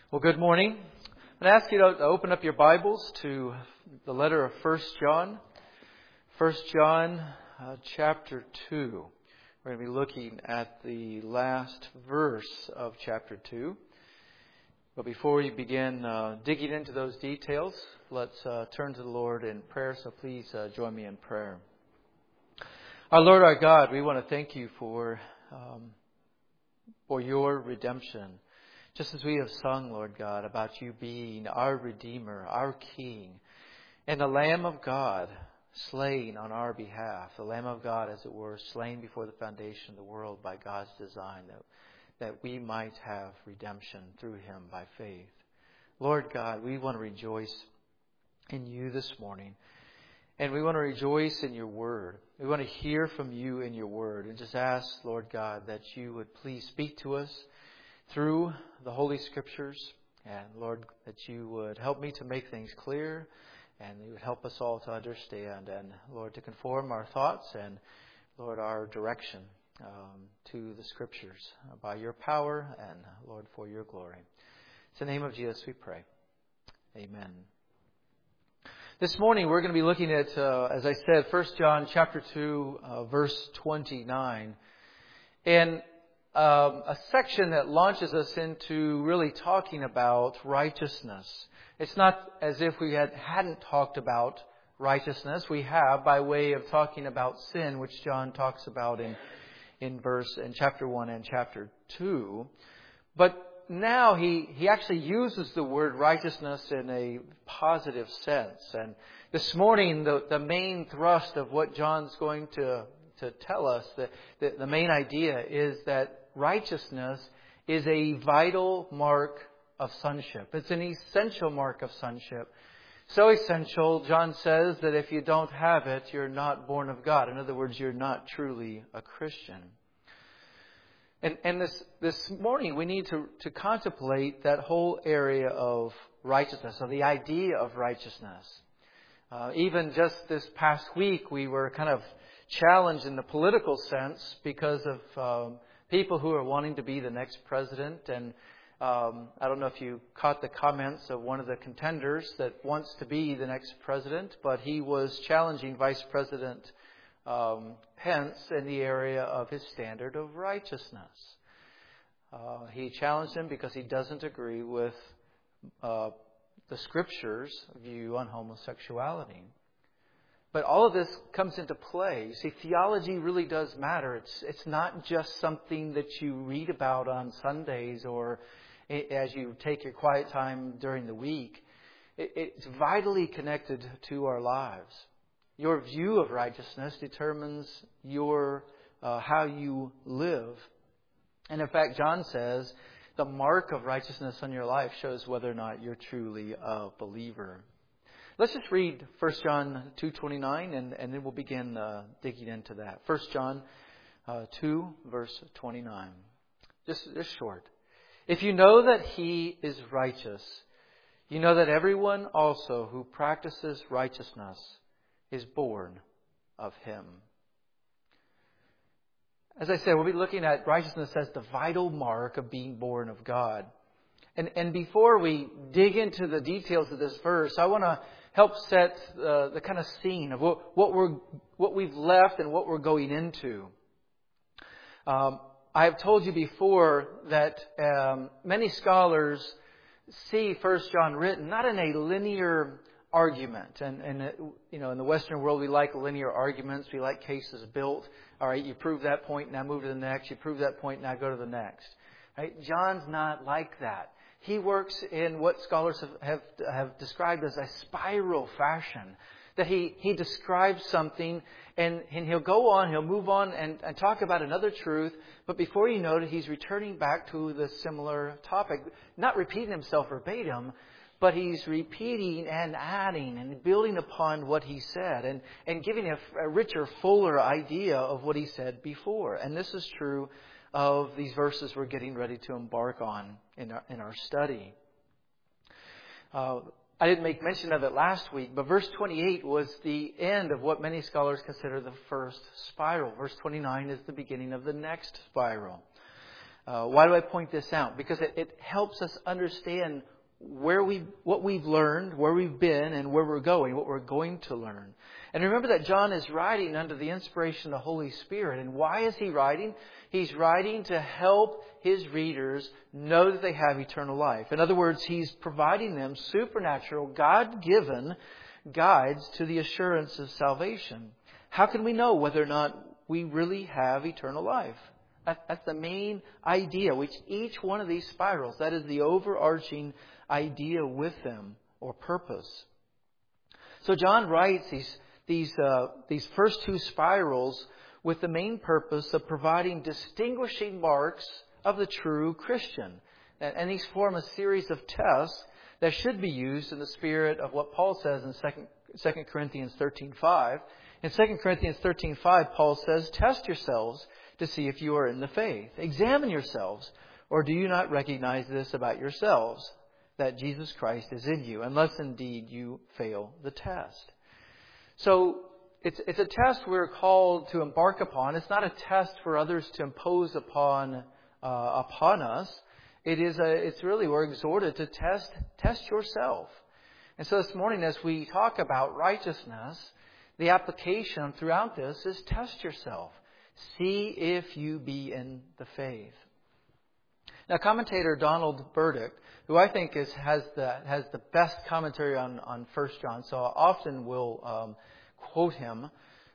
Well, good morning. I'm going to ask you to open up your Bibles to the letter of 1 John. 1 John chapter 2. We're going to be looking at the last verse of chapter 2. But before we begin digging into those details, let's turn to the Lord in prayer. So please join me in prayer. Our Lord, our God, we want to thank you for your redemption. Just as we have sung, Lord God, about you being our Redeemer, our King, and the Lamb of God slain on our behalf, the Lamb of God, as it were, slain before the foundation of the world by God's design, that we might have redemption through Him by faith. Lord God, we want to rejoice in you this morning, and we want to rejoice in your word. We want to hear from you in your word, and just ask, Lord God, that you would please speak to us through the Holy Scriptures. And Lord, that you would help me to make things clear, and you would help us all to understand, and Lord, to conform our thoughts and Lord, our direction to the Scriptures by your power and Lord, for your glory. It's in the name of Jesus we pray. Amen. This morning we're going to be looking at, as I said, 1 John chapter 2, verse 29. And a section that launches us into really talking about righteousness. It's not as if we hadn't talked about righteousness. We have, by way of talking about sin, which John talks about in chapter 1 and chapter 2. But now he actually uses the word righteousness in a positive sense. And this morning, the main thrust of what John's going to tell us, the main idea is that righteousness is a vital mark of sonship. It's an essential mark of sonship. So essential, John says, that if you don't have it, you're not born of God. In other words, you're not truly a Christian. And this morning we need to contemplate that whole area of righteousness, or the idea of righteousness. Even just this past week, we were kind of challenged in the political sense because of people who are wanting to be the next president. And I don't know if you caught the comments of one of the contenders that wants to be the next president, but he was challenging Vice President Pence in the area of his standard of righteousness. He challenged him because he doesn't agree with the Scripture's view on homosexuality. But all of this comes into play. See, theology really does matter. It's not just something that you read about on Sundays or as you take your quiet time during the week. It's vitally connected to our lives. Your view of righteousness determines how you live. And in fact, John says the mark of righteousness on your life shows whether or not you're truly a believer. Let's just read 1 John 2:29 and then we'll begin digging into that. 1 John 2, verse 29. Just short. If you know that He is righteous, you know that everyone also who practices righteousness is born of Him. As I said, we'll be looking at righteousness as the vital mark of being born of God. And before we dig into the details of this verse, I want to help set the kind of scene of what we've left and what we're going into. I have told you before that many scholars see 1 John written not in a linear argument. And in the Western world, we like linear arguments. We like cases built. All right, you prove that point, now move to the next. You prove that point, now go to the next. Right? John's not like that. He works in what scholars have described as a spiral fashion. That he describes something and he'll go on, he'll move on and talk about another truth. But before you know it, he's returning back to the similar topic. Not repeating himself verbatim, but he's repeating and adding and building upon what he said and giving a richer, fuller idea of what he said before. And this is true of these verses we're getting ready to embark on in our study. I didn't make mention of it last week, but verse 28 was the end of what many scholars consider the first spiral. Verse 29 is the beginning of the next spiral. Why do I point this out? Because it helps us understand what we've learned, where we've been, and where we're going, what we're going to learn. And remember that John is writing under the inspiration of the Holy Spirit. And why is he writing? He's writing to help his readers know that they have eternal life. In other words, he's providing them supernatural, God-given guides to the assurance of salvation. How can we know whether or not we really have eternal life? That's the main idea, which each one of these spirals, that is the overarching idea with them, or purpose. So John writes these first two spirals with the main purpose of providing distinguishing marks of the true Christian. And these form a series of tests that should be used in the spirit of what Paul says in 2 Corinthians 13:5. In 2 Corinthians 13:5, Paul says, "Test yourselves to see if you are in the faith. Examine yourselves, or do you not recognize this about yourselves, that Jesus Christ is in you, unless indeed you fail the test." So it's a test we're called to embark upon. It's not a test for others to impose upon us. It's really, we're exhorted to test yourself. And so this morning, as we talk about righteousness, the application throughout this is test yourself. See if you be in the faith. Now, commentator Donald Burdick, who I think has the best commentary on 1 John, so I often will quote him.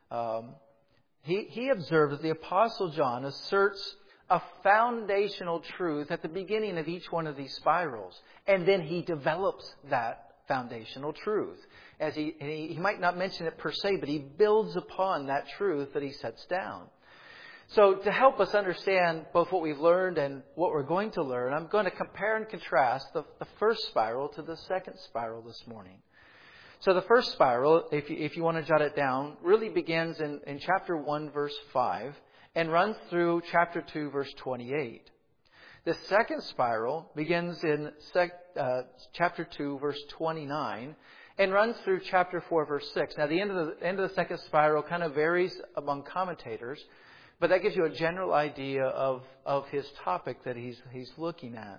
He observed that the Apostle John asserts a foundational truth at the beginning of each one of these spirals, and then he develops that foundational truth. As he might not mention it per se, but he builds upon that truth that he sets down. So to help us understand both what we've learned and what we're going to learn, I'm going to compare and contrast the first spiral to the second spiral this morning. So the first spiral, if you want to jot it down, really begins in chapter 1, verse 5, and runs through chapter 2, verse 28. The second spiral begins in chapter 2, verse 29, and runs through chapter 4, verse 6. Now, the end of the second spiral kind of varies among commentators, but that gives you a general idea of his topic that he's looking at.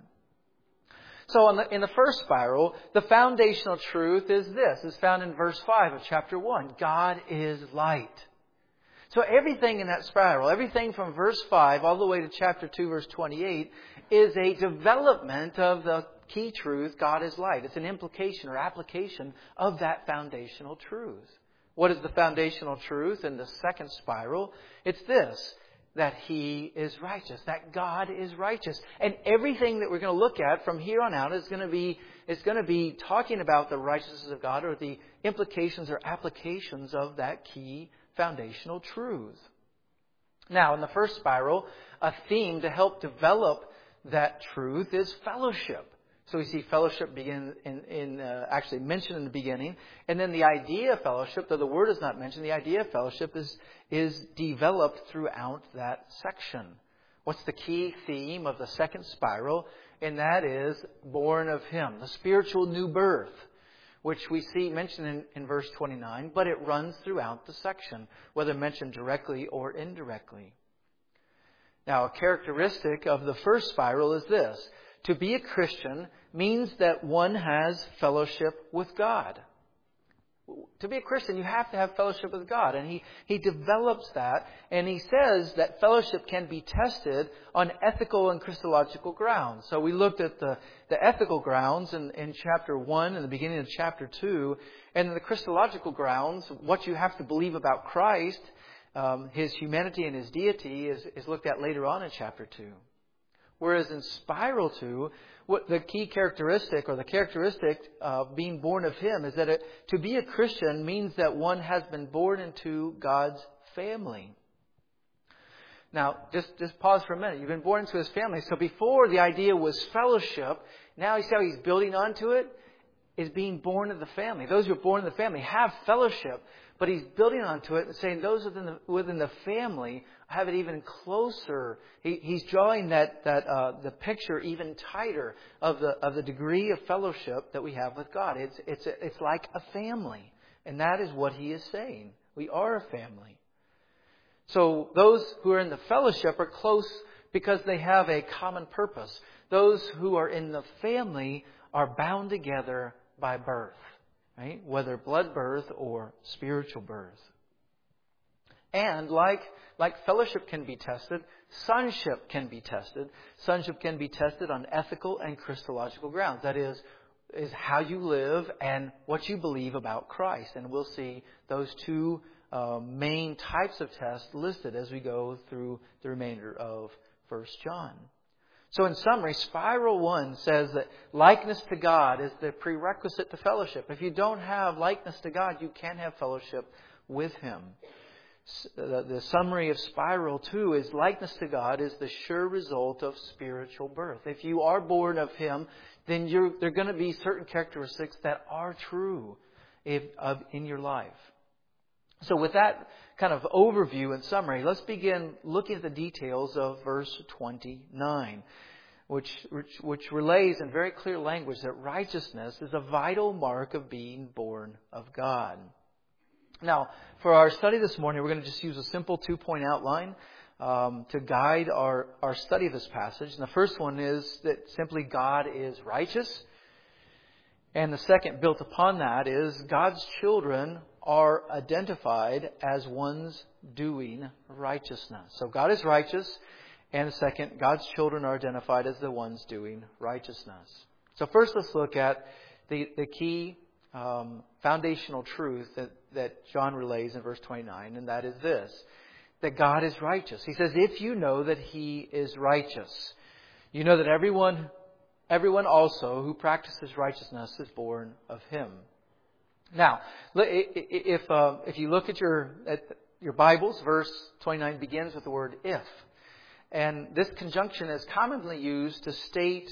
So in the first spiral, the foundational truth is this. It's found in verse 5 of chapter 1. God is light. So everything in that spiral, everything from verse 5 all the way to chapter 2, verse 28, is a development of the key truth, God is light. It's an implication or application of that foundational truth. What is the foundational truth in the second spiral? It's this, that He is righteous, that God is righteous. And everything that we're going to look at from here on out is going to be talking about the righteousness of God, or the implications or applications of that key foundational truth. Now, in the first spiral, a theme to help develop that truth is fellowship. So we see fellowship begin actually mentioned in the beginning. And then the idea of fellowship, though the word is not mentioned, the idea of fellowship is developed throughout that section. What's the key theme of the second spiral? And that is born of Him, the spiritual new birth, which we see mentioned in verse 29, but it runs throughout the section, whether mentioned directly or indirectly. Now, a characteristic of the first spiral is this. To be a Christian means that one has fellowship with God. To be a Christian, you have to have fellowship with God. And he develops that. And he says that fellowship can be tested on ethical and Christological grounds. So we looked at the ethical grounds in chapter 1 and the beginning of chapter 2. And the Christological grounds, what you have to believe about Christ, His humanity and His deity, is looked at later on in chapter 2. Whereas in spiral 2, what the key characteristic, or the characteristic of being born of Him, is that to be a Christian means that one has been born into God's family. Now, just pause for a minute. You've been born into His family. So before the idea was fellowship, now you see how He's building onto it? Is being born of the family. Those who are born in the family have fellowship, but He's building onto it and saying those within the family have it even closer. He's drawing the picture even tighter of the degree of fellowship that we have with God. It's like a family, and that is what He is saying. We are a family. So those who are in the fellowship are close because they have a common purpose. Those who are in the family are bound together by birth, right? Whether blood birth or spiritual birth. And like fellowship can be tested, sonship can be tested. Sonship can be tested on ethical and Christological grounds. That is how you live and what you believe about Christ. And we'll see those two main types of tests listed as we go through the remainder of 1 John. So in summary, Spiral 1 says that likeness to God is the prerequisite to fellowship. If you don't have likeness to God, you can't have fellowship with Him. The summary of Spiral 2 is likeness to God is the sure result of spiritual birth. If you are born of Him, then there are going to be certain characteristics that are true in your life. So with that kind of overview and summary, let's begin looking at the details of verse 29, which relays in very clear language that righteousness is a vital mark of being born of God. Now, for our study this morning, we're going to just use a simple 2-point outline to guide our study of this passage. And the first one is that simply God is righteous. And the second, built upon that, is God's children are identified as ones doing righteousness. So God is righteous. And the second, God's children are identified as the ones doing righteousness. So first, let's look at the key foundational truth that John relays in verse 29, and that is this, that God is righteous. He says, if you know that He is righteous, you know that everyone also who practices righteousness is born of Him. Now, if you look at your Bibles, verse 29 begins with the word if. And this conjunction is commonly used to state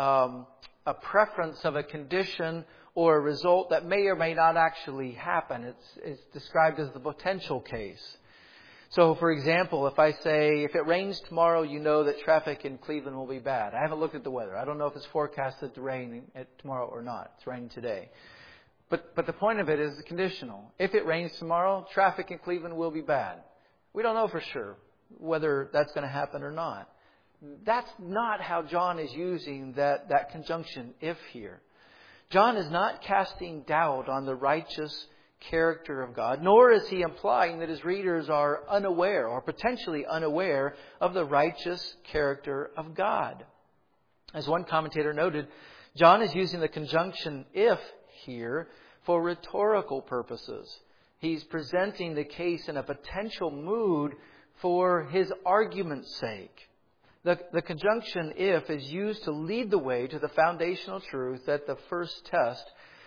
a preference of a condition or a result that may or may not actually happen. It's described as the potential case. So, for example, if I say, if it rains tomorrow, you know that traffic in Cleveland will be bad. I haven't looked at the weather. I don't know if it's forecasted to rain tomorrow or not. It's raining today. But the point of it is conditional. If it rains tomorrow, traffic in Cleveland will be bad. We don't know for sure whether that's going to happen or not. That's not how John is using that conjunction if here. John is not casting doubt on the righteous character of God, nor is he implying that his readers are unaware or potentially unaware of the righteous character of God. As one commentator noted, John is using the conjunction if here for rhetorical purposes. He's presenting the case in a potential mood for his argument's sake. The conjunction if is used to lead the way to the foundational truth that the first test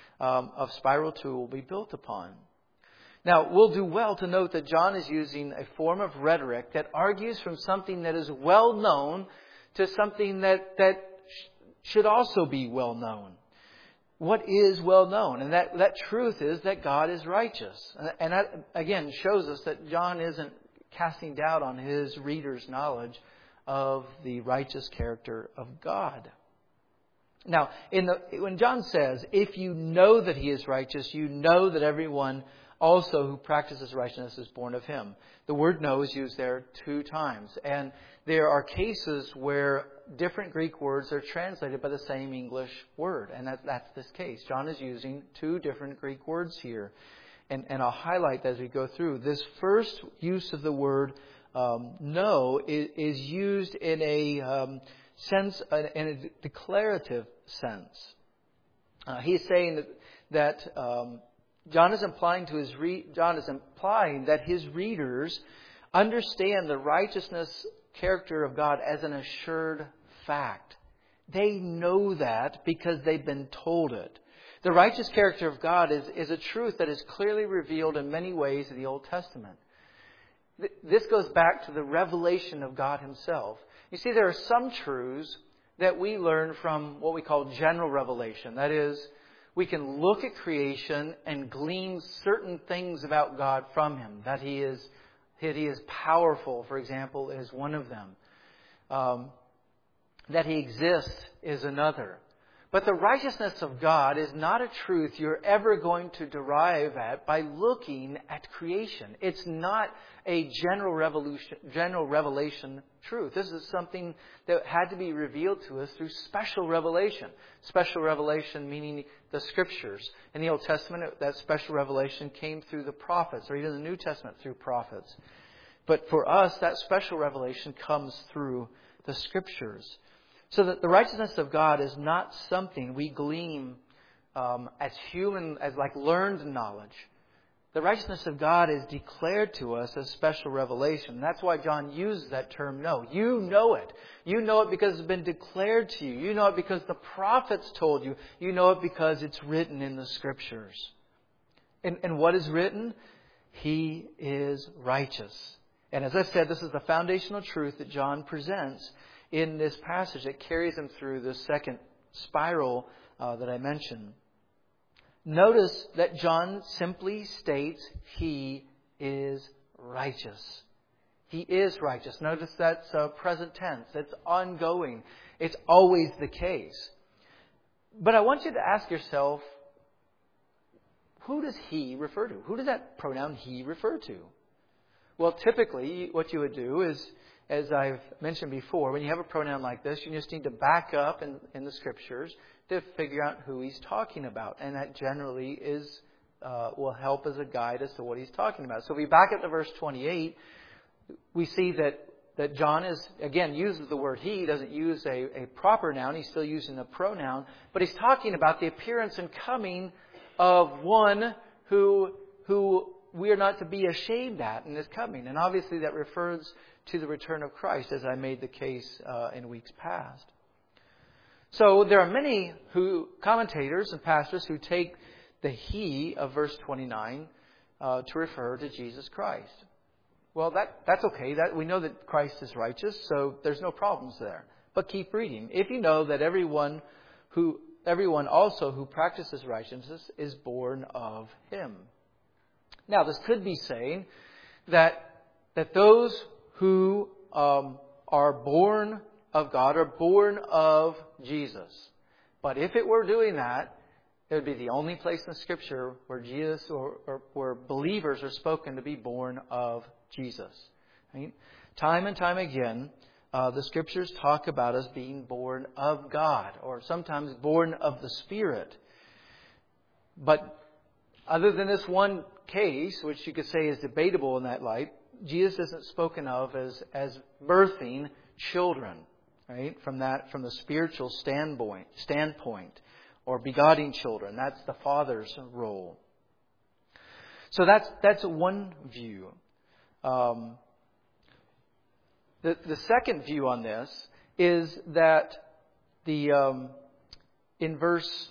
of Spiral 2 will be built upon. Now, we'll do well to note that John is using a form of rhetoric that argues from something that is well known to something that should also be well known. What is well known? And that truth is that God is righteous. And that, again, shows us that John isn't casting doubt on his readers' knowledge of the righteous character of God. Now, when John says, if you know that He is righteous, you know that everyone also who practices righteousness is born of Him. The word know is used there 2 times. And there are cases where different Greek words are translated by the same English word. And that's this case. John is using 2 different Greek words here. And I'll highlight that as we go through. This first use of the word know is used in a sense, in a declarative sense. He's saying that John is implying that his readers understand the righteousness character of God as an assured fact. They know that because they've been told it. The righteous character of God is a truth that is clearly revealed in many ways in the Old Testament. This goes back to the revelation of God Himself. You see, there are some truths that we learn from what we call general revelation. That is, we can look at creation and glean certain things about God from Him. That He is powerful, for example, is one of them. That He exists is another. But the righteousness of God is not a truth you're ever going to derive at by looking at creation. It's not a general revelation truth. This is something that had to be revealed to us through special revelation. Special revelation meaning the Scriptures. In the Old Testament, that special revelation came through the prophets, or even the New Testament through prophets. But for us, that special revelation comes through the Scriptures. So that the righteousness of God is not something we glean as like learned knowledge. The righteousness of God is declared to us as special revelation. That's why John uses that term know. You know it. You know it because it's been declared to you. You know it because the prophets told you. You know it because it's written in the Scriptures. And what is written? He is righteous. And as I said, this is the foundational truth that John presents in this passage that carries him through the second spiral that I mentioned. Notice that John simply states he is righteous. He is righteous. Notice that's present tense. It's ongoing. It's always the case. But I want you to ask yourself, who does he refer to? Who does that pronoun he refer to? Well, typically what you would do is, as I've mentioned before, when you have a pronoun like this, you just need to back up in the Scriptures to figure out who he's talking about. And that generally will help as a guide as to what he's talking about. So if we back up to verse 28, we see that John uses the word he. He doesn't use a proper noun. He's still using a pronoun. But he's talking about the appearance and coming of one who we are not to be ashamed at in his coming. And obviously that refers to the return of Christ, as I made the case in weeks past. So there are many commentators and pastors who take the he of verse 29 to refer to Jesus Christ. Well, that's okay. We know that Christ is righteous, so there's no problems there. But keep reading. If you know that everyone also who practices righteousness is born of him. Now, this could be saying that those who are born of God are born of Jesus. But if it were doing that, it would be the only place in Scripture where Jesus or where believers are spoken to be born of Jesus. Right? Time and time again, the Scriptures talk about us being born of God, or sometimes born of the Spirit. But other than this one case, which you could say is debatable in that light, Jesus isn't spoken of as birthing children, right? From the spiritual standpoint, or begetting children. That's the Father's role. So that's one view. The second view on this is that in verse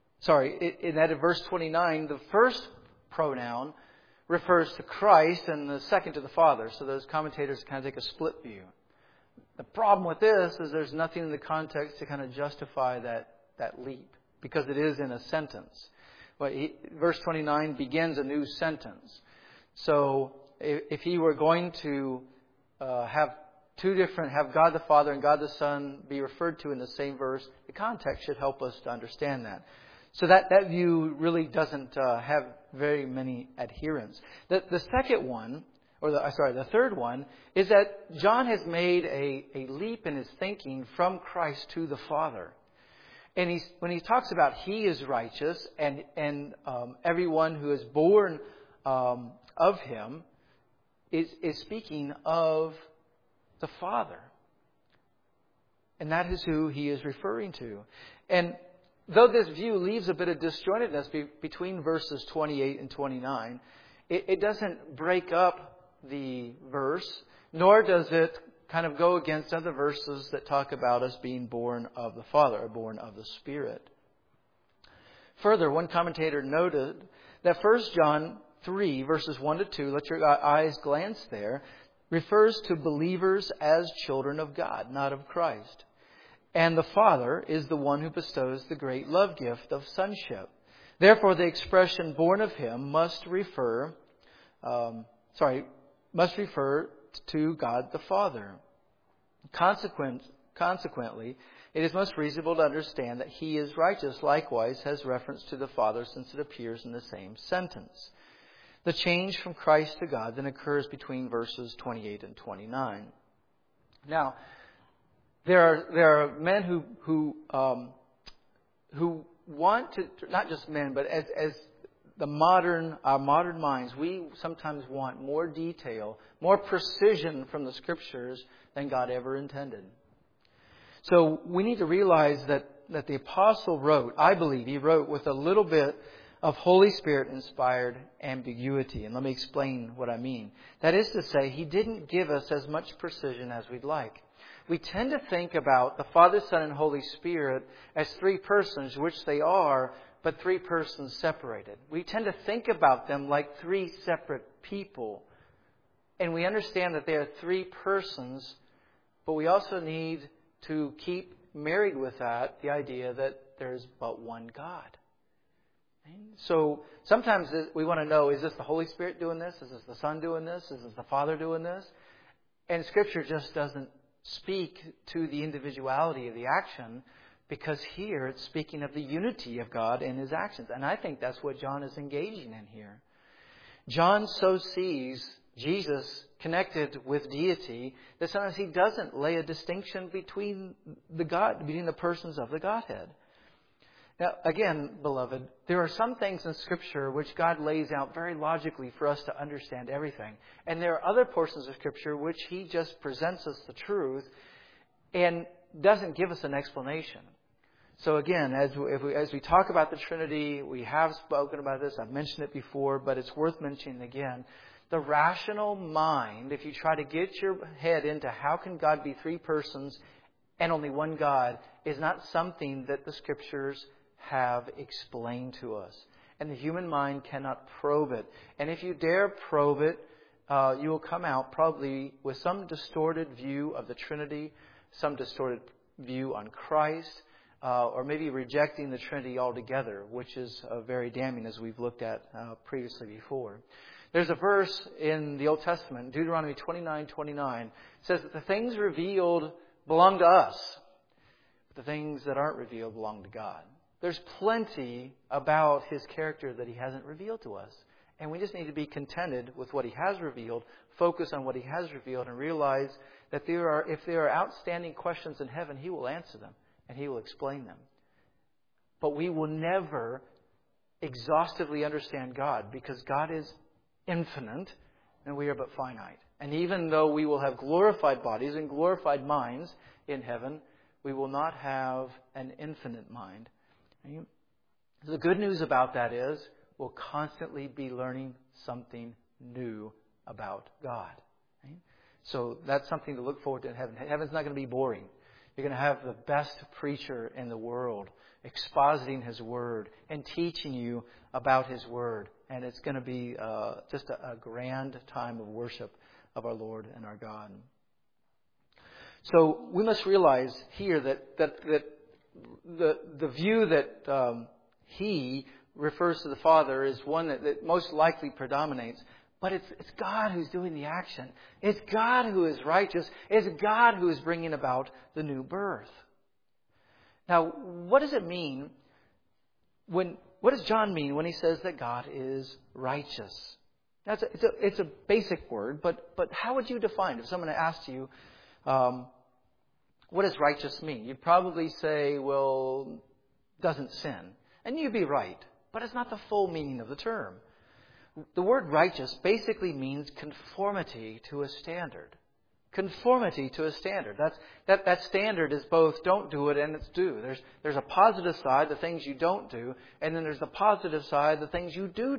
29, the first pronoun refers to Christ and the second to the Father. So those commentators kind of take a split view. The problem with this is there's nothing in the context to kind of justify that leap, because it is in a sentence. But verse 29 begins a new sentence. So if he were going to have God the Father and God the Son be referred to in the same verse, the context should help us to understand that. So that view really doesn't have very many adherents. The second one, the third one, is that John has made a leap in his thinking from Christ to the Father. And when he talks about he is righteous and everyone who is born of him is speaking of the Father. And that is who he is referring to. And though this view leaves a bit of disjointedness between verses 28 and 29, it doesn't break up the verse, nor does it kind of go against other verses that talk about us being born of the Father, or born of the Spirit. Further, one commentator noted that 1 John 3, verses 1 to 2, let your eyes glance there, refers to believers as children of God, not of Christ. And the Father is the one who bestows the great love gift of sonship. Therefore, the expression born of him must refer to God the Father. Consequently, it is most reasonable to understand that He is righteous likewise has reference to the Father, since it appears in the same sentence. The change from Christ to God then occurs between verses 28 and 29. Now, there are men who want to, not just men, but as our modern minds, we sometimes want more detail, more precision from the Scriptures than God ever intended. So we need to realize that the Apostle wrote, I believe he wrote with a little bit of Holy Spirit inspired ambiguity. And let me explain what I mean. That is to say, he didn't give us as much precision as we'd like. We tend to think about the Father, Son, and Holy Spirit as three persons, which they are, but three persons separated. We tend to think about them like three separate people. And we understand that they are three persons, but we also need to keep married with that the idea that there's but one God. So sometimes we want to know, is this the Holy Spirit doing this? Is this the Son doing this? Is this the Father doing this? And Scripture just doesn't speak to the individuality of the action, because here it's speaking of the unity of God and His actions. And I think that's what John is engaging in here. John so sees Jesus connected with deity that sometimes he doesn't lay a distinction between the persons of the Godhead. Now, again, beloved, there are some things in Scripture which God lays out very logically for us to understand everything. And there are other portions of Scripture which He just presents us the truth and doesn't give us an explanation. So again, as we talk about the Trinity, we have spoken about this, I've mentioned it before, but it's worth mentioning again. The rational mind, if you try to get your head into how can God be three persons and only one God, is not something that the Scriptures have explained to us. And the human mind cannot probe it. And if you dare probe it, you will come out probably with some distorted view of the Trinity, some distorted view on Christ, or maybe rejecting the Trinity altogether, which is very damning, as we've looked at previously before. There's a verse in the Old Testament, Deuteronomy 29:29, says that the things revealed belong to us, but the things that aren't revealed belong to God. There's plenty about His character that He hasn't revealed to us. And we just need to be contented with what He has revealed, focus on what He has revealed, and realize that if there are outstanding questions in heaven, He will answer them and He will explain them. But we will never exhaustively understand God, because God is infinite and we are but finite. And even though we will have glorified bodies and glorified minds in heaven, we will not have an infinite mind. The good news about that is we'll constantly be learning something new about God. So that's something to look forward to in heaven. Heaven's not going to be boring. You're going to have the best preacher in the world expositing His Word and teaching you about His Word. And it's going to be just a grand time of worship of our Lord and our God. So we must realize here that the view that He refers to the Father is one that most likely predominates. But it's God who's doing the action. It's God who is righteous. It's God who is bringing about the new birth. Now, what does it mean what does John mean when he says that God is righteous? Now, it's a basic word, but how would you define it? If someone asked you, what does righteous mean? You'd probably say, well, doesn't sin. And you'd be right. But it's not the full meaning of the term. The word righteous basically means conformity to a standard. Conformity to a standard. That standard is both don't do it and it's do. There's a positive side, the things you don't do, and then there's the positive side, the things you do.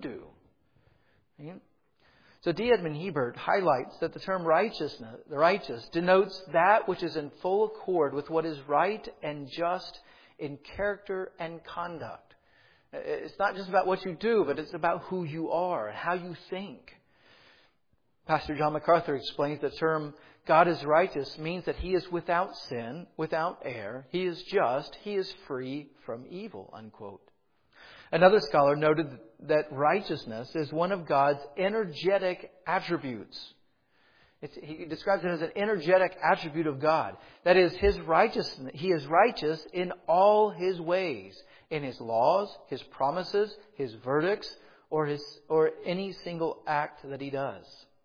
So D. Edmund Hebert highlights that the term the righteous, denotes that which is in full accord with what is right and just in character and conduct. It's not just about what you do, but it's about who you are and how you think. Pastor John MacArthur explains the term God is righteous means that He is without sin, without error. He is just. He is free from evil, unquote. Another scholar noted that righteousness is one of God's energetic attributes. He describes it as an energetic attribute of God. That is, His righteousness. He is righteous in all His ways, in His laws, His promises, His verdicts, or any single act that He does.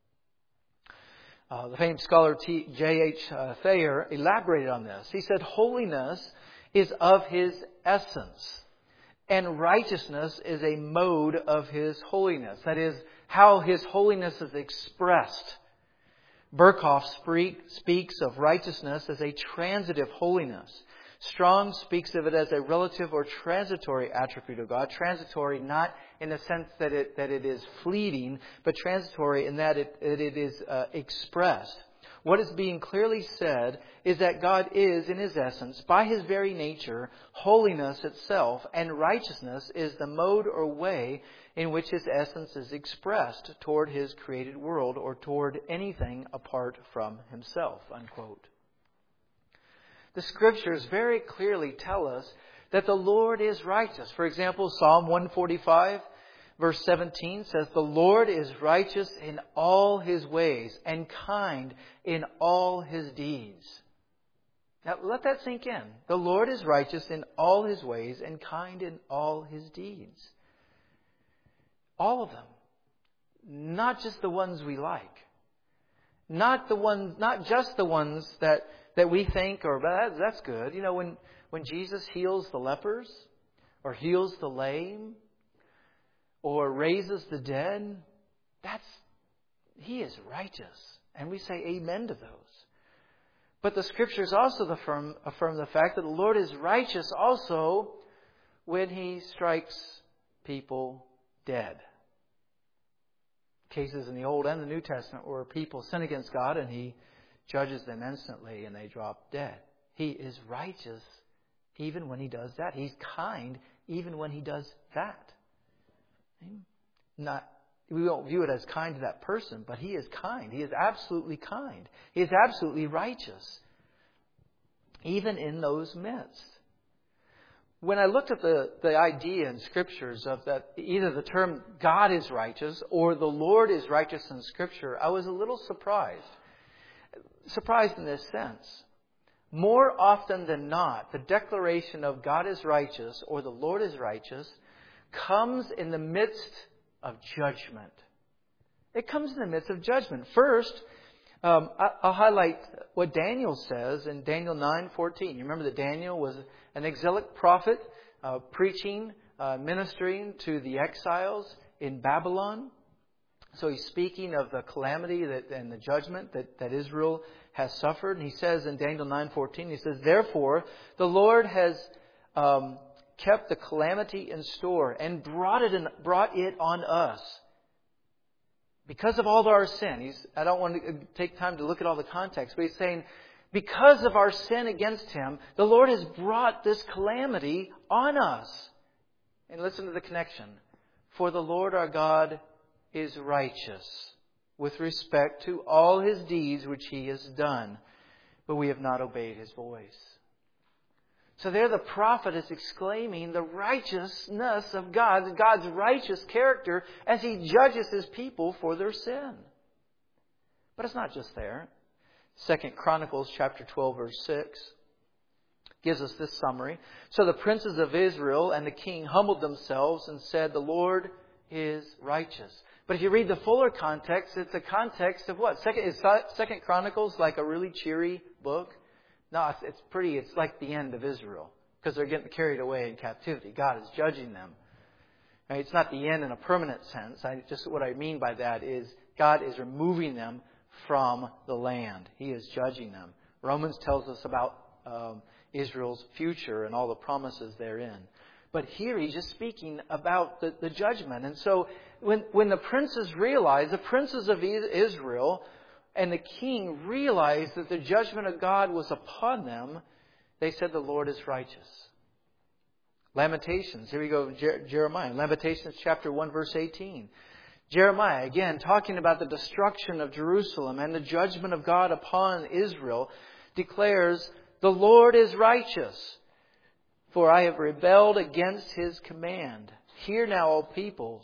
The famed scholar J.H. Thayer elaborated on this. He said, holiness is of His essence, and righteousness is a mode of His holiness. That is, how His holiness is expressed. Berkhoff speaks of righteousness as a transitive holiness. Strong speaks of it as a relative or transitory attribute of God. Transitory not in the sense that it is fleeting, but transitory in that it is expressed. What is being clearly said is that God is, in His essence, by His very nature, holiness itself, and righteousness is the mode or way in which His essence is expressed toward His created world or toward anything apart from Himself, unquote. The Scriptures very clearly tell us that the Lord is righteous. For example, Psalm 145, verse 17 says, the Lord is righteous in all His ways and kind in all His deeds. Now let that sink in. The Lord is righteous in all His ways and kind in all His deeds. All of them. Not just the ones we like. Not just the ones that we think, or that's good. You know, when Jesus heals the lepers, or heals the lame, or raises the dead, He is righteous. And we say amen to those. But the Scriptures also affirm the fact that the Lord is righteous also when He strikes people dead. Cases in the Old and the New Testament where people sin against God and He judges them instantly and they drop dead. He is righteous even when He does that. He's kind even when He does that. We won't view it as kind to that person, but He is kind. He is absolutely kind. He is absolutely righteous, even in those midst. When I looked at the idea in Scriptures of that either the term God is righteous or the Lord is righteous in Scripture, I was a little surprised. Surprised in this sense. More often than not, the declaration of God is righteous or the Lord is righteous comes in the midst of judgment. It comes in the midst of judgment. First, I'll highlight what Daniel says in Daniel 9:14. You remember that Daniel was an exilic prophet preaching, ministering to the exiles in Babylon. So he's speaking of the calamity and the judgment that Israel has suffered. And he says in Daniel 9:14, he says, therefore, the Lord has kept the calamity in store and brought it on us. Because of all our sin. I don't want to take time to look at all the context, but he's saying, because of our sin against Him, the Lord has brought this calamity on us. And listen to the connection. For the Lord our God is righteous with respect to all His deeds which He has done, but we have not obeyed His voice. So there the prophet is exclaiming the righteousness of God, God's righteous character as He judges His people for their sin. But it's not just there. 2 Chronicles chapter 12 verse 6 gives us this summary. So the princes of Israel and the king humbled themselves and said, the Lord is righteous. But if you read the fuller context, it's a context of what? Is 2 Chronicles like a really cheery book? No, it's like the end of Israel. Because they're getting carried away in captivity. God is judging them. Right? It's not the end in a permanent sense. What I mean by that is God is removing them from the land. He is judging them. Romans tells us about Israel's future and all the promises therein. But here He's just speaking about the judgment. And so when the princes of Israel and the king realized that the judgment of God was upon them, they said the Lord is righteous. Lamentations. Here we go, Jeremiah. Lamentations chapter 1 verse 18. Jeremiah, again, talking about the destruction of Jerusalem and the judgment of God upon Israel, declares, the Lord is righteous, for I have rebelled against His command. Hear now, O peoples,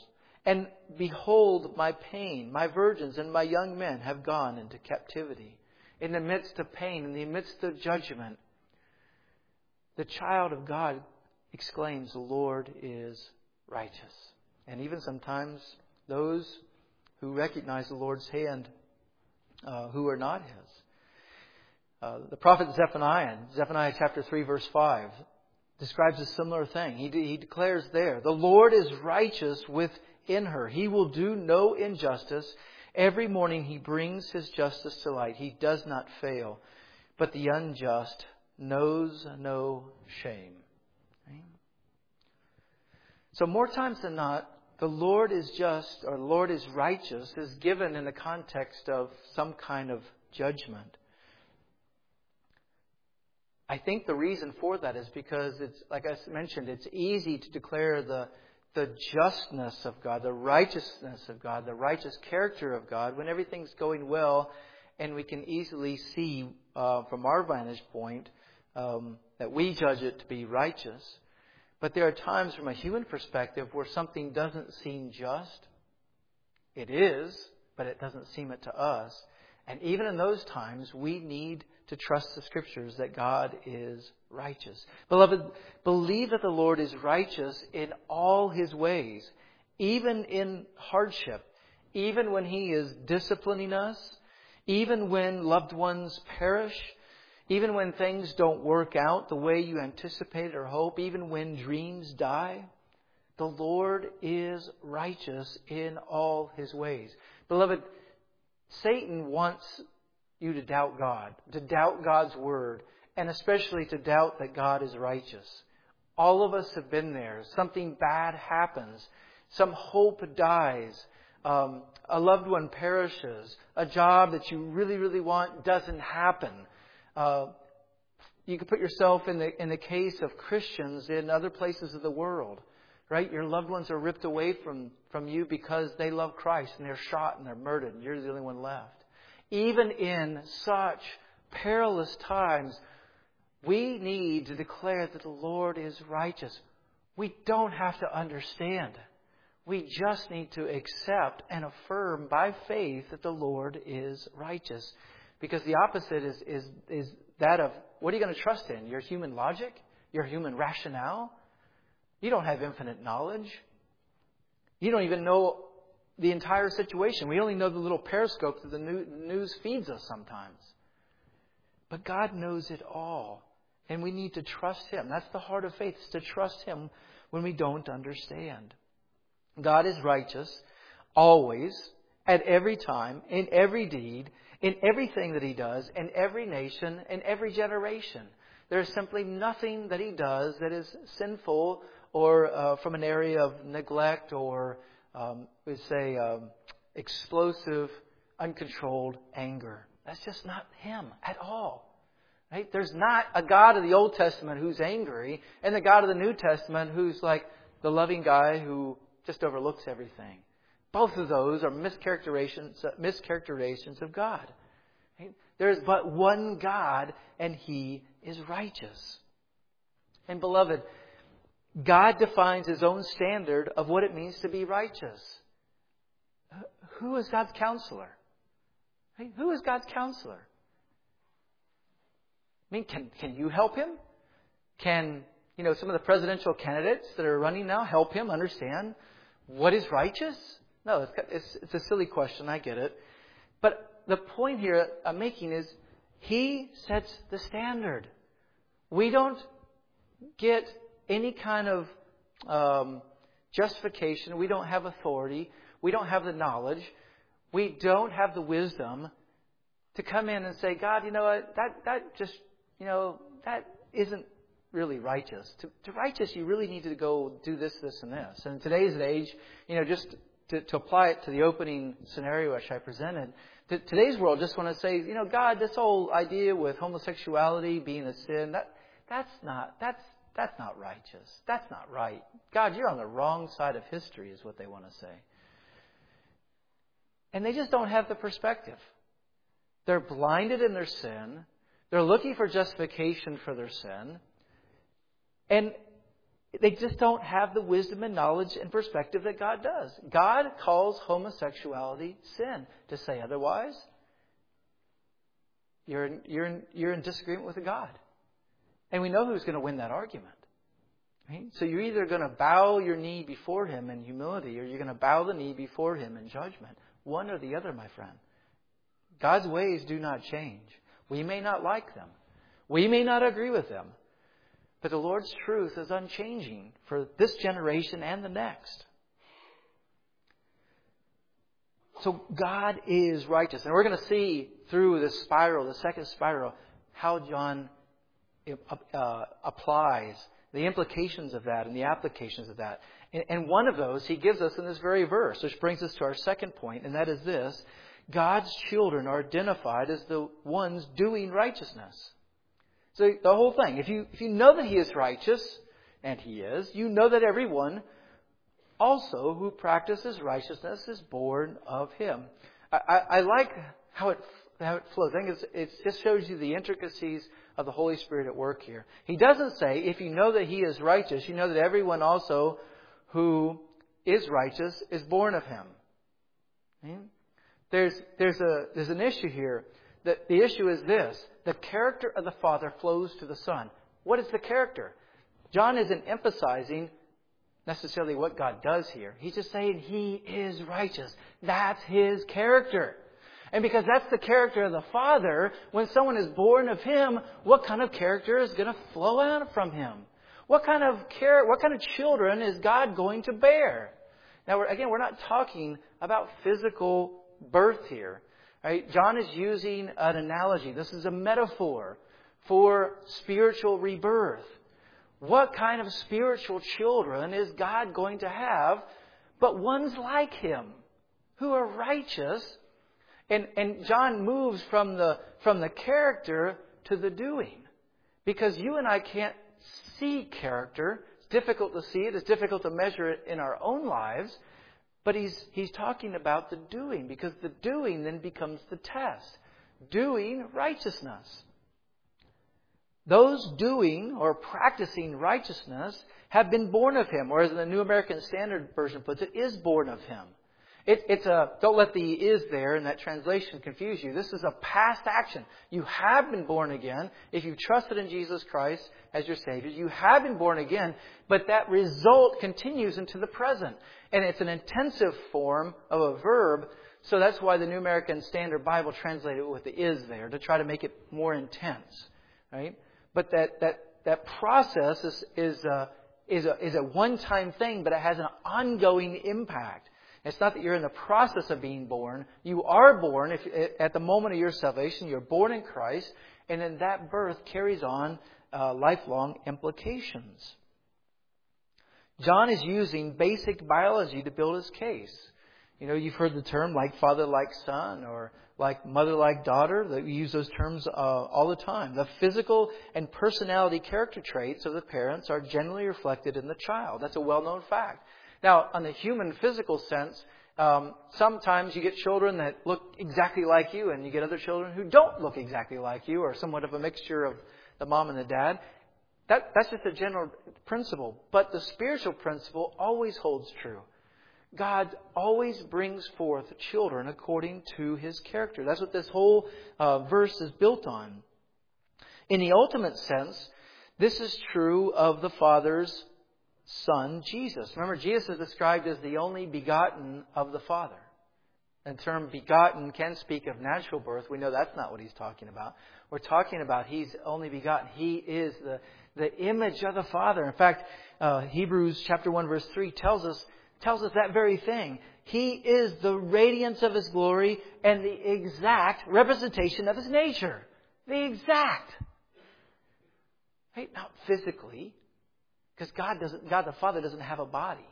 And behold, my pain, my virgins and my young men have gone into captivity. In the midst of pain, in the midst of judgment, the child of God exclaims, the Lord is righteous. And even sometimes those who recognize the Lord's hand, who are not His. The prophet Zephaniah, in Zephaniah chapter 3, verse 5, describes a similar thing. He declares there, the Lord is righteous within her. He will do no injustice. Every morning He brings His justice to light. He does not fail. But the unjust knows no shame. Right? So more times than not, the Lord is just, or the Lord is righteous, is given in the context of some kind of judgment. I think the reason for that is because it's, like I mentioned, it's easy to declare the justness of God, the righteousness of God, the righteous character of God when everything's going well, and we can easily see from our vantage point that we judge it to be righteous. But there are times from a human perspective where something doesn't seem just. It is, but it doesn't seem it to us. And even in those times, we need to trust the Scriptures that God is righteous. Beloved, believe that the Lord is righteous in all His ways, even in hardship, even when He is disciplining us, even when loved ones perish, even when things don't work out the way you anticipated or hope, even when dreams die. The Lord is righteous in all His ways. Beloved, Satan wants you to doubt God, to doubt God's Word, and especially to doubt that God is righteous. All of us have been there. Something bad happens. Some hope dies. A loved one perishes. A job that you really, really want doesn't happen. You can put yourself in the case of Christians in other places of the world. Right? Your loved ones are ripped away from you because they love Christ and they're shot and they're murdered and you're the only one left. Even in such perilous times, we need to declare that the Lord is righteous. We don't have to understand. We just need to accept and affirm by faith that the Lord is righteous. Because the opposite is that of, what are you going to trust in? Your human logic? Your human rationale? You don't have infinite knowledge. You don't even know the entire situation. We only know the little periscope that the news feeds us sometimes. But God knows it all. And we need to trust Him. That's the heart of faith, is to trust Him when we don't understand. God is righteous always, at every time, in every deed, in everything that He does, in every nation, in every generation. There is simply nothing that He does that is sinful or from an area of neglect or, we say, explosive, uncontrolled anger. That's just not Him at all. Right? There's not a God of the Old Testament who's angry and the God of the New Testament who's like the loving guy who just overlooks everything. Both of those are mischaracterizations of God. Right? There's but one God, and He is righteous. And beloved, God defines His own standard of what it means to be righteous. Who is God's counselor? Right? Who is God's counselor? I mean, can you help Him? Can, some of the presidential candidates that are running now help Him understand what is righteous? No, it's a silly question. I get it. But the point here I'm making is He sets the standard. We don't get any kind of justification. We don't have authority. We don't have the knowledge. We don't have the wisdom to come in and say, God, you know what, that just, that isn't really righteous. To righteous, you really need to go do this, this, and this. And in today's age, just to apply it to the opening scenario which I presented, today's world just want to say, God, this whole idea with homosexuality being a sin, that's not righteous. That's not right. God, you're on the wrong side of history is what they want to say. And they just don't have the perspective. They're blinded in their sin. They're looking for justification for their sin. And They just don't have the wisdom and knowledge and perspective that God does. God calls homosexuality sin. To say otherwise, you're in disagreement with God. And we know who's going to win that argument. Right? So you're either going to bow your knee before Him in humility, or you're going to bow the knee before Him in judgment. One or the other, my friend. God's ways do not change. We may not like them. We may not agree with them. But the Lord's truth is unchanging for this generation and the next. So God is righteous. And we're going to see through this spiral, the second spiral, how John applies the implications of that and the applications of that. And one of those he gives us in this very verse, which brings us to our second point, and that is this. God's children are identified as the ones doing righteousness. So the whole thing, if you know that He is righteous, and He is, you know that everyone also who practices righteousness is born of Him. I like how it flows. I think it just shows you the intricacies of the Holy Spirit at work here. He doesn't say, if you know that He is righteous, you know that everyone also who is righteous is born of Him. There's an issue here. The issue is this. The character of the Father flows to the Son. What is the character? John isn't emphasizing necessarily what God does here. He's just saying He is righteous. That's His character. And because that's the character of the Father, when someone is born of Him, what kind of character is going to flow out from Him? What kind of children is God going to bear? Now, we're not talking about physical birth here. Right? John is using an analogy. This is a metaphor for spiritual rebirth. What kind of spiritual children is God going to have, but ones like Him, who are righteous? And John moves from the character to the doing. Because you and I can't see character. It's difficult to see it. It's difficult to measure it in our own lives. But he's talking about the doing, because the doing then becomes the test. Doing righteousness. Those doing or practicing righteousness have been born of Him, or as the New American Standard Version puts it, is born of Him. Don't let the is there in that translation confuse you. This is a past action. You have been born again. If you've trusted in Jesus Christ as your Savior, you have been born again, but that result continues into the present. And it's an intensive form of a verb, so that's why the New American Standard Bible translated it with the is there, to try to make it more intense. Right? But that process is a one-time thing, but it has an ongoing impact. It's not that you're in the process of being born. You are born. At the moment of your salvation, you're born in Christ. And then that birth carries on lifelong implications. John is using basic biology to build his case. You know, you've heard the term like father, like son, or like mother, like daughter. We use those terms all the time. The physical and personality character traits of the parents are generally reflected in the child. That's a well-known fact. Now, on the human physical sense, sometimes you get children that look exactly like you, and you get other children who don't look exactly like you, or somewhat of a mixture of the mom and the dad. That's just a general principle. But the spiritual principle always holds true. God always brings forth children according to His character. That's what this whole verse is built on. In the ultimate sense, this is true of the Father's Son, Jesus. Remember, Jesus is described as the only begotten of the Father. The term begotten can speak of natural birth. We know that's not what He's talking about. We're talking about He's only begotten. He is the image of the Father. In fact, Hebrews chapter 1 verse 3 tells us that very thing. He is the radiance of His glory and the exact representation of His nature. The exact. Right? Not physically. Because God the Father doesn't have a body.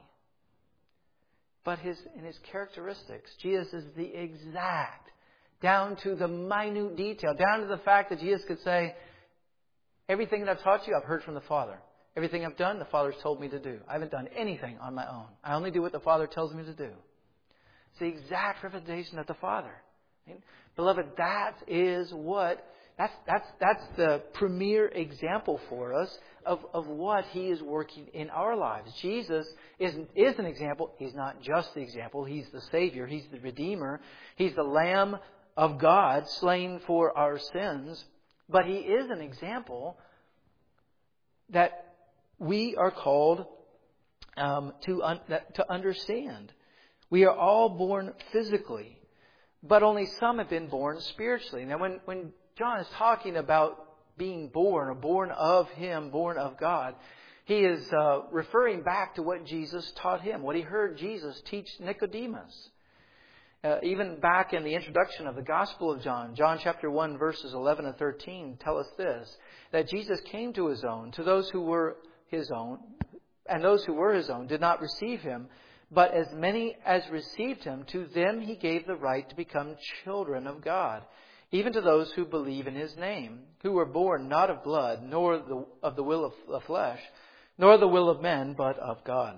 But in His characteristics, Jesus is the exact, down to the minute detail, down to the fact that Jesus could say, everything that I've taught you, I've heard from the Father. Everything I've done, the Father's told me to do. I haven't done anything on my own. I only do what the Father tells me to do. It's the exact representation of the Father. Right? Beloved, that is what That's the premier example for us of what He is working in our lives. Jesus is an example. He's not just the example. He's the Savior. He's the Redeemer. He's the Lamb of God slain for our sins. But He is an example that we are called to understand. We are all born physically, but only some have been born spiritually. Now, when John is talking about being born, or born of Him, born of God, he is referring back to what Jesus taught him, what he heard Jesus teach Nicodemus. Even back in the introduction of the Gospel of John, John chapter 1, verses 11 and 13 tell us this, that Jesus came to His own, to those who were His own, and those who were His own did not receive Him, but as many as received Him, to them He gave the right to become children of God, even to those who believe in His name, who were born not of blood, nor of the will of the flesh, nor the will of men, but of God.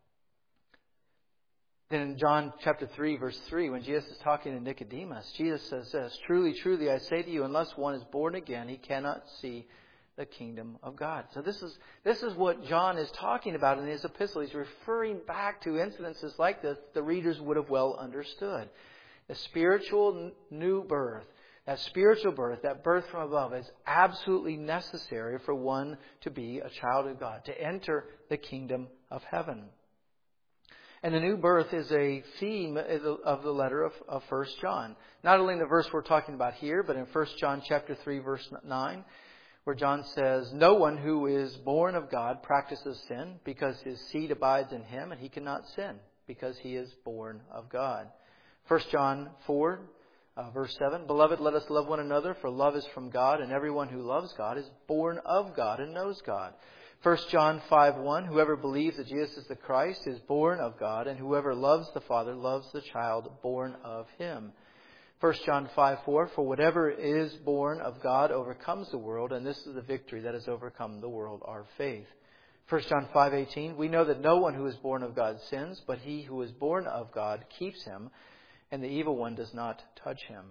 Then in John chapter 3, verse 3, when Jesus is talking to Nicodemus, Jesus says this, "Truly, truly, I say to you, unless one is born again, he cannot see the kingdom of God." So this is what John is talking about in his epistle. He's referring back to incidences like this the readers would have well understood. The spiritual new birth, that spiritual birth, that birth from above, is absolutely necessary for one to be a child of God, to enter the kingdom of heaven. And the new birth is a theme of the letter of 1 John. Not only in the verse we're talking about here, but in 1 John chapter 3, verse 9, where John says, "No one who is born of God practices sin, because his seed abides in him, and he cannot sin, because he is born of God." 1 John 4, verse 7, "Beloved, let us love one another, for love is from God, and everyone who loves God is born of God and knows God." 1 John 5:1, "Whoever believes that Jesus is the Christ is born of God, and whoever loves the Father loves the child born of Him." 1 John 5:4, "For whatever is born of God overcomes the world, and this is the victory that has overcome the world, our faith." 1 John 5:18, "We know that no one who is born of God sins, but he who is born of God keeps him, and the evil one does not touch him."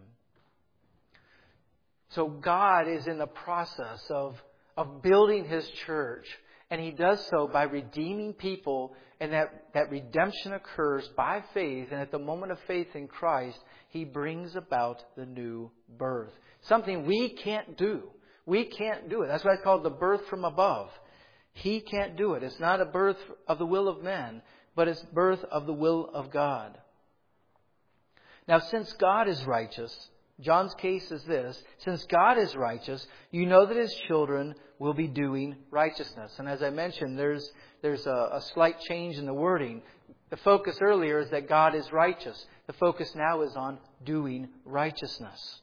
So God is in the process of building His church. And He does so by redeeming people. And that redemption occurs by faith. And at the moment of faith in Christ, He brings about the new birth. Something we can't do. We can't do it. That's why it's called the birth from above. He can't do it. It's not a birth of the will of men, but it's birth of the will of God. Now, since God is righteous, John's case is this: since God is righteous, you know that His children will be doing righteousness. And as I mentioned, there's a slight change in the wording. The focus earlier is that God is righteous. The focus now is on doing righteousness.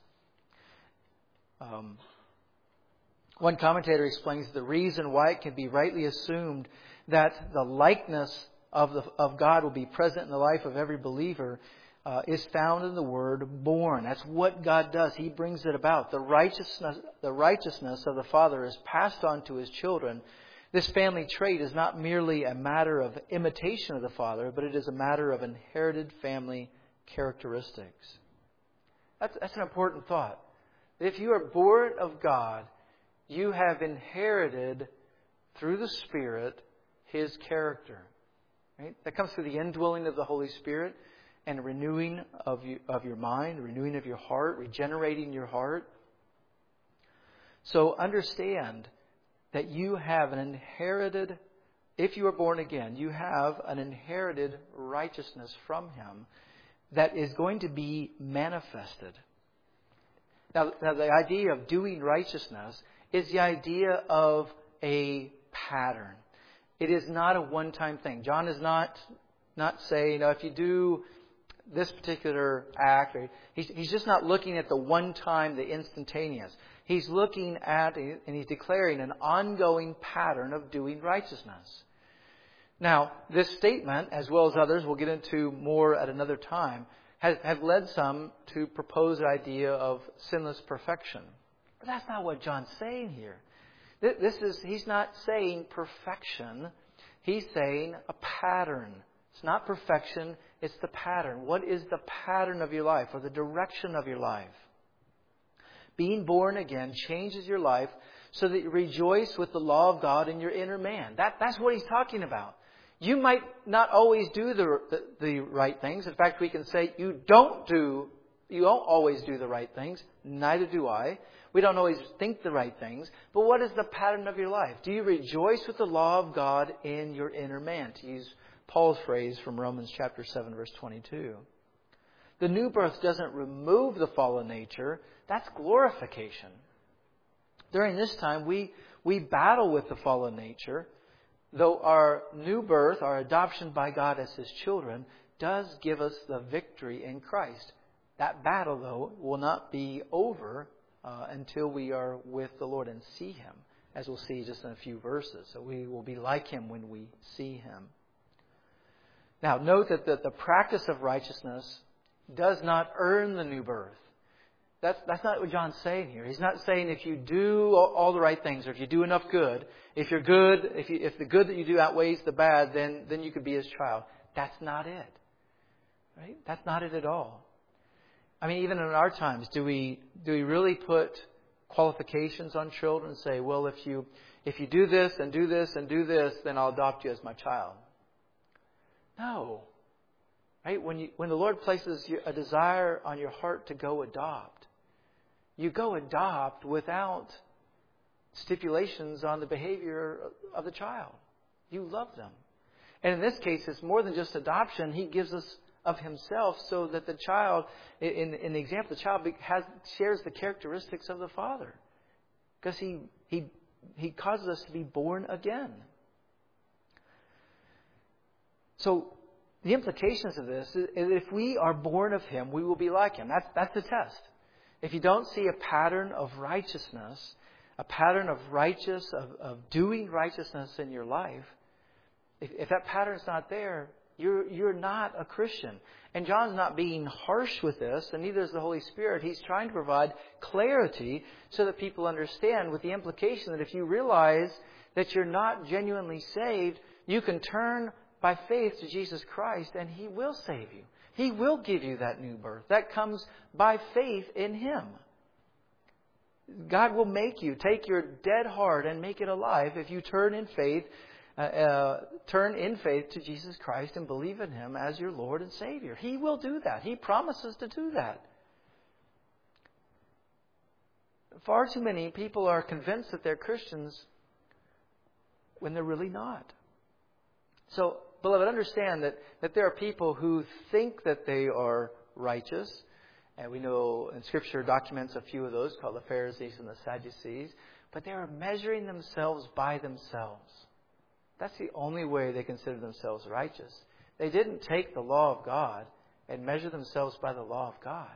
One commentator explains the reason why it can be rightly assumed that the likeness of God will be present in the life of every believer is found in the word born. That's what God does. He brings it about. The righteousness of the Father is passed on to His children. This family trait is not merely a matter of imitation of the Father, but it is a matter of inherited family characteristics. That's an important thought. If you are born of God, you have inherited through the Spirit His character. Right? That comes through the indwelling of the Holy Spirit, and renewing of your mind, renewing of your heart, regenerating your heart. So understand that you have an inherited, if you are born again, you have an inherited righteousness from Him that is going to be manifested. Now the idea of doing righteousness is the idea of a pattern. It is not a one-time thing. John is not saying, if you do this particular act, he's just not looking at the one time, the instantaneous. He's looking at and he's declaring an ongoing pattern of doing righteousness. Now, this statement, as well as others we'll get into more at another time, have led some to propose the idea of sinless perfection. But that's not what John's saying here. He's not saying perfection. He's saying a pattern. It's not perfection, it's the pattern. What is the pattern of your life, or the direction of your life? Being born again changes your life so that you rejoice with the law of God in your inner man. That's what he's talking about. You might not always do the right things. In fact, we can say you don't always do the right things. Neither do I. We don't always think the right things. But what is the pattern of your life? Do you rejoice with the law of God in your inner man? To use Paul's phrase from Romans chapter 7, verse 22. The new birth doesn't remove the fallen nature. That's glorification. During this time, we battle with the fallen nature, though our new birth, our adoption by God as His children, does give us the victory in Christ. That battle, though, will not be over until we are with the Lord and see Him, as we'll see just in a few verses. So we will be like Him when we see Him. Now, note that the practice of righteousness does not earn the new birth. That's not what John's saying here. He's not saying if you do all the right things, or if you do enough good, if you're good, if the good that you do outweighs the bad, then you could be His child. That's not it. Right? That's not it at all. I mean, even in our times, do we really put qualifications on children and say, well, if you do this and do this and do this, then I'll adopt you as my child? No. Right? When the Lord places a desire on your heart to go adopt, you go adopt without stipulations on the behavior of the child. You love them. And in this case, it's more than just adoption. He gives us of Himself so that the child, in the example, the child shares the characteristics of the Father. Because He causes us to be born again. So the implications of this is if we are born of Him, we will be like Him. That's the test. If you don't see a pattern of righteousness, a pattern of doing righteousness in your life, if that pattern's not there, you're not a Christian. And John's not being harsh with this, and neither is the Holy Spirit. He's trying to provide clarity so that people understand, with the implication that if you realize that you're not genuinely saved, you can turn by faith to Jesus Christ and He will save you. He will give you that new birth. That comes by faith in Him. God will make you take your dead heart and make it alive if you turn in faith to Jesus Christ and believe in Him as your Lord and Savior. He will do that. He promises to do that. Far too many people are convinced that they're Christians when they're really not. So, beloved, understand that there are people who think that they are righteous. And we know in Scripture documents a few of those called the Pharisees and the Sadducees. But they are measuring themselves by themselves. That's the only way they consider themselves righteous. They didn't take the law of God and measure themselves by the law of God.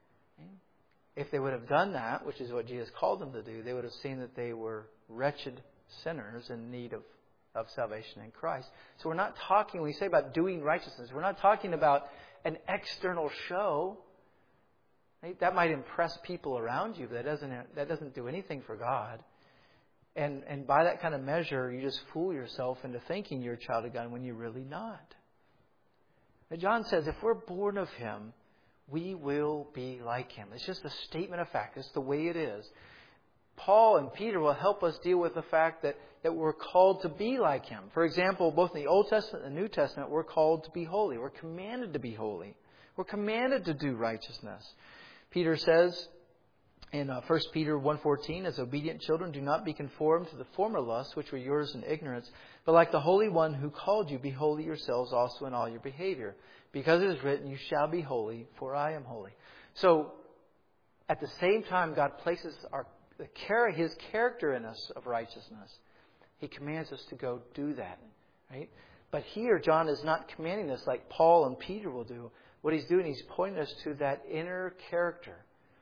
If they would have done that, which is what Jesus called them to do, they would have seen that they were wretched sinners in need of salvation in Christ. So we're not talking, when we say about doing righteousness, we're not talking about an external show. Right? That might impress people around you, but that doesn't do anything for God. And by that kind of measure, you just fool yourself into thinking you're a child of God when you're really not. But John says if we're born of Him, we will be like Him. It's just a statement of fact. It's the way it is. Paul and Peter will help us deal with the fact that we're called to be like Him. For example, both in the Old Testament and the New Testament, we're called to be holy. We're commanded to be holy. We're commanded to do righteousness. Peter says in 1 Peter 1:14, as obedient children, do not be conformed to the former lusts which were yours in ignorance, but like the Holy One who called you, be holy yourselves also in all your behavior. Because it is written, you shall be holy, for I am holy. So, at the same time God places His character in us of righteousness, He commands us to go do that. Right? But here, John is not commanding us like Paul and Peter will do. What he's doing, he's pointing us to that inner character.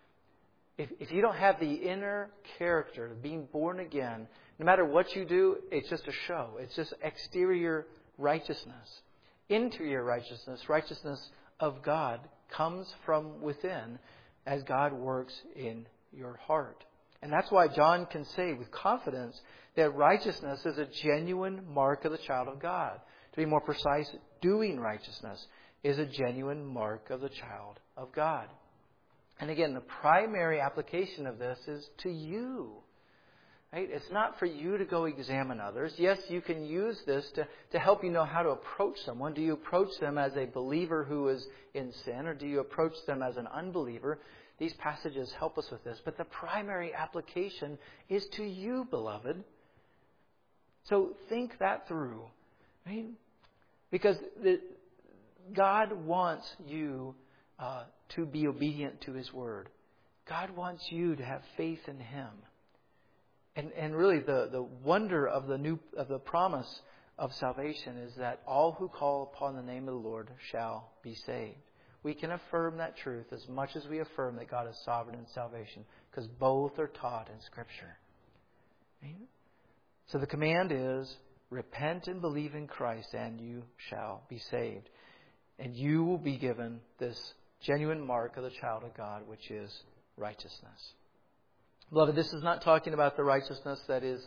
If you don't have the inner character of being born again, no matter what you do, it's just a show. It's just exterior righteousness. Interior righteousness, righteousness of God, comes from within as God works in your heart. And that's why John can say with confidence that righteousness is a genuine mark of the child of God. To be more precise, doing righteousness is a genuine mark of the child of God. And again, the primary application of this is to you. Right? It's not for you to go examine others. Yes, you can use this to help you know how to approach someone. Do you approach them as a believer who is in sin, or do you approach them as an unbeliever? These passages help us with this. But the primary application is to you, beloved. So think that through. Right? Because God wants you to be obedient to His Word. God wants you to have faith in Him. And really the wonder of the promise of salvation is that all who call upon the name of the Lord shall be saved. We can affirm that truth as much as we affirm that God is sovereign in salvation, because both are taught in Scripture. Amen? So the command is, repent and believe in Christ, and you shall be saved. And you will be given this genuine mark of the child of God, which is righteousness. Beloved, this is not talking about the righteousness that is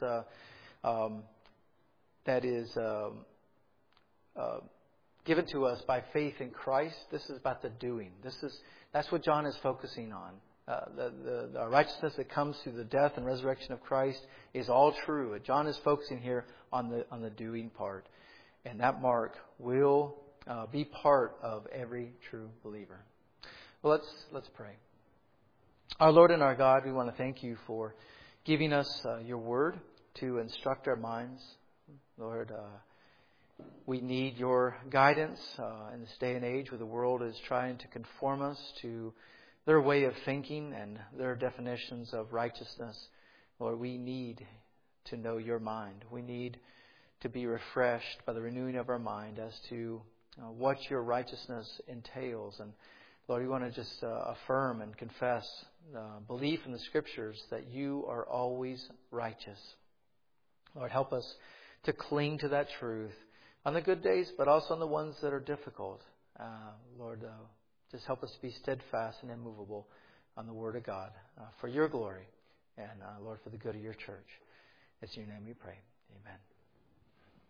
given to us by faith in Christ. This is about the doing. That's what John is focusing on. The righteousness that comes through the death and resurrection of Christ is all true. John is focusing here on the doing part, and that mark will be part of every true believer. Well, let's pray. Our Lord and our God, we want to thank you for giving us your word to instruct our minds. Lord, we need your guidance in this day and age where the world is trying to conform us to their way of thinking and their definitions of righteousness. Lord, we need to know your mind. We need to be refreshed by the renewing of our mind as to what your righteousness entails. And Lord, we want to just affirm and confess belief in the Scriptures that you are always righteous. Lord, help us to cling to that truth on the good days, but also on the ones that are difficult. Lord, just help us to be steadfast and immovable on the Word of God for your glory and, Lord, for the good of your church. It's in your name we pray. Amen.